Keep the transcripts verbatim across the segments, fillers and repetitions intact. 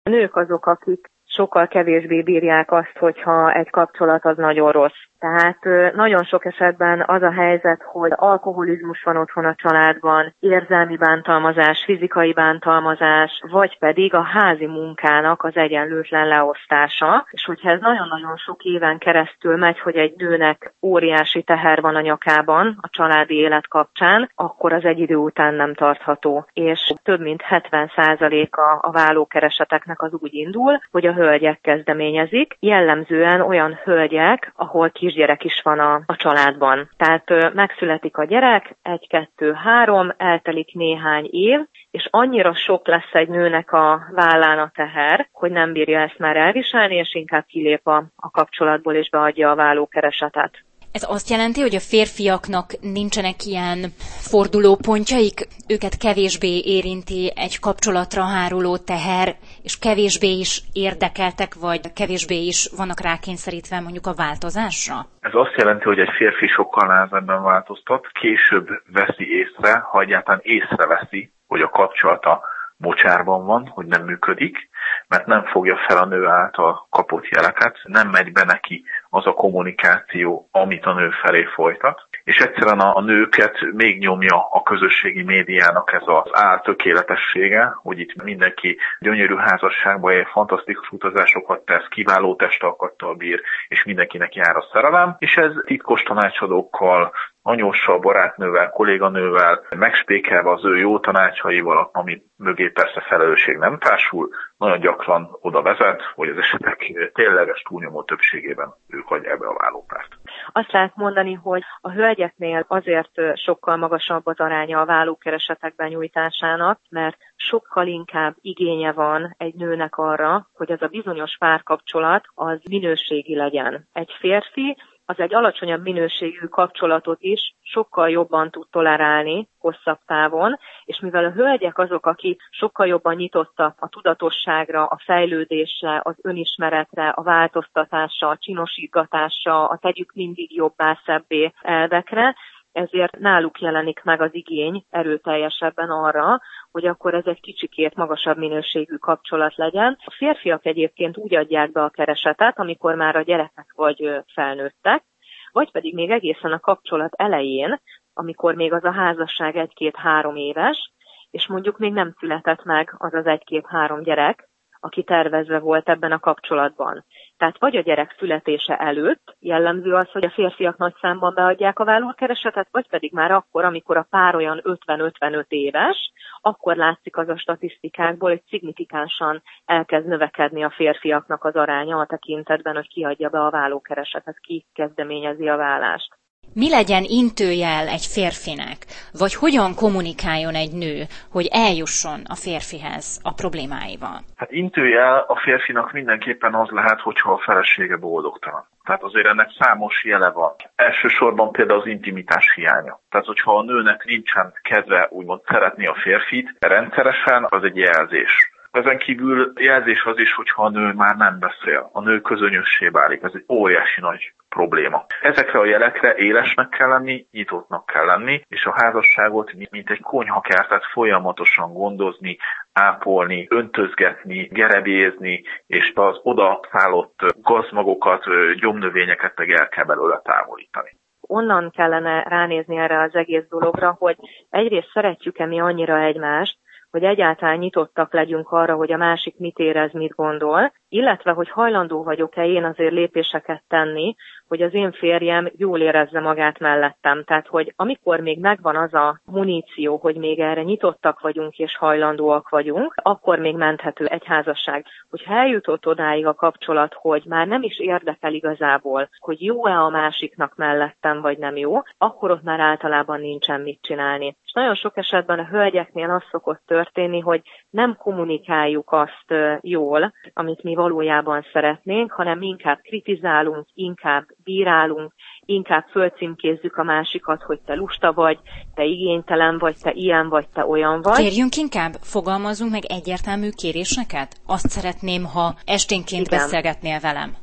A nők azok, akik sokkal kevésbé bírják azt, hogyha egy kapcsolat az nagyon rossz. Tehát nagyon sok esetben az a helyzet, hogy alkoholizmus van otthon a családban, érzelmi bántalmazás, fizikai bántalmazás, vagy pedig a házi munkának az egyenlőtlen leosztása. És hogyha ez nagyon-nagyon sok éven keresztül megy, hogy egy nőnek óriási teher van a nyakában a családi élet kapcsán, akkor az egy idő után nem tartható. És több mint hetven százaléka a vállókereseteknek az úgy indul, hogy a hölgyek kezdeményezik. Jellemzően olyan hölgyek, ahol kisgyerek is van a, a családban. Tehát ö, megszületik a gyerek, egy, kettő, három, eltelik néhány év, és annyira sok lesz egy nőnek a vállán a teher, hogy nem bírja ezt már elviselni, és inkább kilép a, a kapcsolatból, és beadja a vállókeresetet. Ez azt jelenti, hogy a férfiaknak nincsenek ilyen fordulópontjaik, őket kevésbé érinti egy kapcsolatra háruló teher, és kevésbé is érdekeltek, vagy kevésbé is vannak rákényszerítve mondjuk a változásra? Ez azt jelenti, hogy egy férfi sokkal nehezebben változtat, később veszi észre, ha egyáltalán észreveszi, hogy a kapcsolata mocsárban van, hogy nem működik, mert nem fogja fel a nő által kapott jeleket, nem megy be neki az a kommunikáció, amit a nő felé folytat, és egyszerűen a, a nőket még nyomja a közösségi médiának ez az áltökéletessége, hogy itt mindenki gyönyörű házasságban él, fantasztikus utazásokat tesz, kiváló testalkattal bír, és mindenkinek jár a szerelem, és ez titkos tanácsadókkal, anyóssal, barátnővel, kolléganővel, megspékelve az ő jó tanácsaival, ami mögé persze felelősség nem társul, nagyon gyakran oda vezet, hogy az esetek tényleges túlnyomó többségében ők hagyják be a vállópárt. Azt lehet mondani, hogy a hölgyeknél azért sokkal magasabb az aránya a vállókeresetek benyújtásának, mert sokkal inkább igénye van egy nőnek arra, hogy az a bizonyos párkapcsolat az minőségi legyen. Egy férfi az egy alacsonyabb minőségű kapcsolatot is sokkal jobban tud tolerálni hosszabb távon, és mivel a hölgyek azok, akik sokkal jobban nyitottak a tudatosságra, a fejlődésre, az önismeretre, a változtatásra, a csinosítgatásra, a tegyük mindig jobbá, szebbé elvekre, ezért náluk jelenik meg az igény erőteljesebben arra, hogy akkor ez egy kicsikét magasabb minőségű kapcsolat legyen. A férfiak egyébként úgy adják be a keresetet, amikor már a gyerekek vagy felnőttek, vagy pedig még egészen a kapcsolat elején, amikor még az a házasság egy-két-három éves, és mondjuk még nem született meg az az egy-két-három gyerek, aki tervezve volt ebben a kapcsolatban. Tehát vagy a gyerek születése előtt jellemző az, hogy a férfiak nagy számban beadják a vállókeresetet, vagy pedig már akkor, amikor a pár olyan ötven-ötvenöt éves, akkor látszik az a statisztikákból, hogy szignifikánsan elkezd növekedni a férfiaknak az aránya a tekintetben, hogy ki adja be a vállókeresetet, ki kezdeményezi a vállást. Mi legyen intőjel egy férfinek, vagy hogyan kommunikáljon egy nő, hogy eljusson a férfihez a problémáival? Hát intőjel a férfinak mindenképpen az lehet, hogyha a felesége boldogtalan. Tehát azért ennek számos jele van. Elsősorban például az intimitás hiánya. Tehát, hogyha a nőnek nincsen kedve úgymond szeretni a férfit rendszeresen, az egy jelzés. Ezen kívül jelzés az is, hogyha a nő már nem beszél, a nő közönyössé válik, ez egy óriási nagy probléma. Ezekre a jelekre élesnek kell lenni, nyitottnak kell lenni, és a házasságot, mint egy konyhakertet folyamatosan gondozni, ápolni, öntözgetni, gerebézni, és az oda szállott gazmagokat, gyomnövényeket meg el kell belőle távolítani. Onnan kellene ránézni erre az egész dologra, hogy egyrészt szeretjük-e mi annyira egymást, hogy egyáltalán nyitottak legyünk arra, hogy a másik mit érez, mit gondol, illetve, hogy hajlandó vagyok-e én azért lépéseket tenni, hogy az én férjem jól érezze magát mellettem. Tehát, hogy amikor még megvan az a muníció, hogy még erre nyitottak vagyunk és hajlandóak vagyunk, akkor még menthető egy házasság. Hogyha eljutott odáig a kapcsolat, hogy már nem is érdekel igazából, hogy jó-e a másiknak mellettem, vagy nem jó, akkor ott már általában nincsen mit csinálni. És nagyon sok esetben a hölgyeknél az szokott történni, hogy nem kommunikáljuk azt jól, amit mi valójában szeretnénk, hanem inkább kritizálunk, inkább bírálunk, inkább fölcímkézzük a másikat, hogy te lusta vagy, te igénytelen vagy, te ilyen vagy, te olyan vagy. Kérjünk inkább, fogalmazunk meg egyértelmű kéréseket? Azt szeretném, ha esténként Igen. beszélgetnél velem.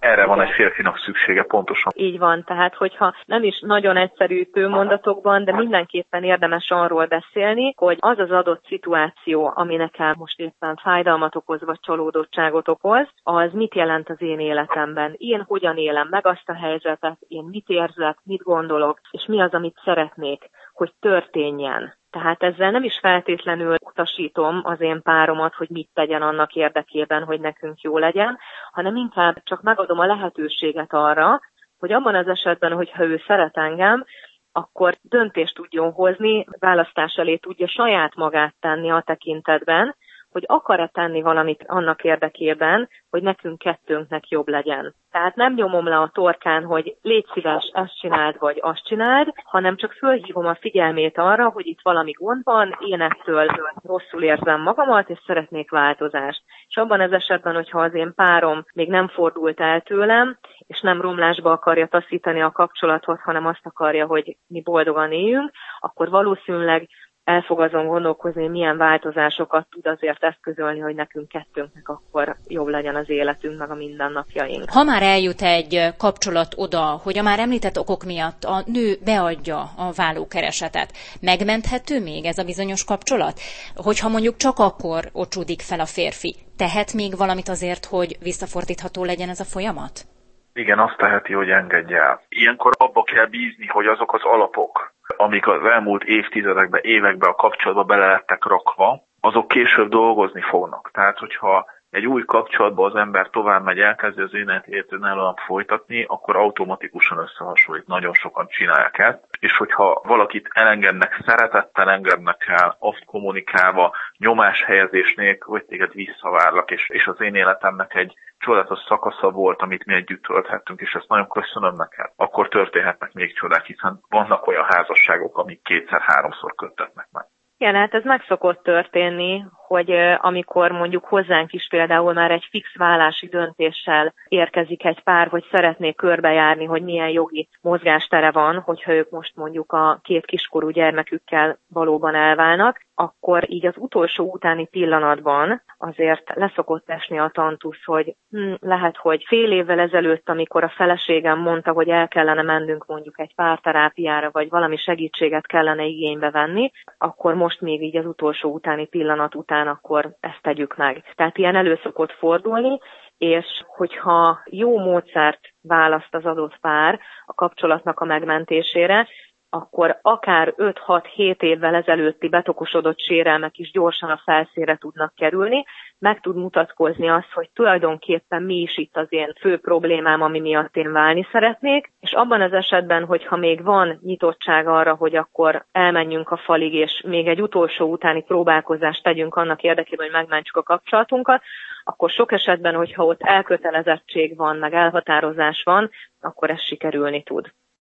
Erre van egy férfinak szüksége pontosan. Így van, tehát hogyha nem is nagyon egyszerű mondatokban, de mindenképpen érdemes arról beszélni, hogy az az adott szituáció, ami nekem most éppen fájdalmat okoz, vagy csalódottságot okoz, az mit jelent az én életemben. Én hogyan élem meg azt a helyzetet, én mit érzek, mit gondolok, és mi az, amit szeretnék, hogy történjen. Tehát ezzel nem is feltétlenül utasítom az én páromat, hogy mit tegyen annak érdekében, hogy nekünk jó legyen, hanem inkább csak megadom a lehetőséget arra, hogy abban az esetben, hogyha ő szeret engem, akkor döntést tudjon hozni, választás elé tudja saját magát tenni a tekintetben, hogy akar-e tenni valamit annak érdekében, hogy nekünk kettőnknek jobb legyen. Tehát nem nyomom le a torkán, hogy légy szíves, ezt csináld, vagy azt csináld, hanem csak fölhívom a figyelmét arra, hogy itt valami gond van, én ettől rosszul érzem magamat, és szeretnék változást. És abban az esetben, hogyha az én párom még nem fordult el tőlem, és nem romlásba akarja taszítani a kapcsolatot, hanem azt akarja, hogy mi boldogan éljünk, akkor valószínűleg el fog azon gondolkozni, milyen változásokat tud azért eszközölni, hogy nekünk kettőnknek akkor jobb legyen az életünk, meg a mindennapjaink. Ha már eljut egy kapcsolat oda, hogy a már említett okok miatt a nő beadja a vállókeresetet, megmenthető még ez a bizonyos kapcsolat? Hogyha mondjuk csak akkor ocsúdik fel a férfi, tehet még valamit azért, hogy visszafordítható legyen ez a folyamat? Igen, azt teheti, hogy engedje el. Ilyenkor abba kell bízni, hogy azok az alapok, amik az elmúlt évtizedekben, években a kapcsolatba bele lettek rakva, azok később dolgozni fognak. Tehát, hogyha egy új kapcsolatban az ember tovább megy, elkezdi az életét önállóan folytatni, akkor automatikusan összehasonlít. Nagyon sokan csinálják ezt. És hogyha valakit elengednek, szeretettel engednek el, azt kommunikálva, nyomáshelyezés nélkül, hogy téged visszavárlak, és, és az én életemnek egy csodálatos szakasza volt, amit mi együtt tölthettünk, és ezt nagyon köszönöm neked, akkor történhetnek még csodák, hiszen vannak olyan házasságok, amik kétszer-háromszor köttetnek meg. Igen, hát ez meg szokott történni, hogy amikor mondjuk hozzánk is például már egy fix vállási döntéssel érkezik egy pár, hogy szeretnék körbejárni, hogy milyen jogi mozgástere van, hogyha ők most mondjuk a két kiskorú gyermekükkel valóban elválnak, akkor így az utolsó utáni pillanatban azért leszokott esni a tantusz, hogy hm, lehet, hogy fél évvel ezelőtt, amikor a feleségem mondta, hogy el kellene mennünk mondjuk egy párterápiára, vagy valami segítséget kellene igénybe venni, akkor most még így az utolsó utáni pillanat után akkor ezt tegyük meg. Tehát ilyen elő szokott fordulni, és hogyha jó módszert választ az adott pár a kapcsolatnak a megmentésére, akkor akár öt-hat-hét évvel ezelőtti betokosodott sérelmek is gyorsan a felszínre tudnak kerülni, meg tud mutatkozni az, hogy tulajdonképpen mi is itt az én fő problémám, ami miatt én válni szeretnék, és abban az esetben, hogyha még van nyitottság arra, hogy akkor elmenjünk a falig, és még egy utolsó utáni próbálkozást tegyünk annak érdekében, hogy megmentsük a kapcsolatunkat, akkor sok esetben, hogyha ott elkötelezettség van, meg elhatározás van, akkor ez sikerülni tud.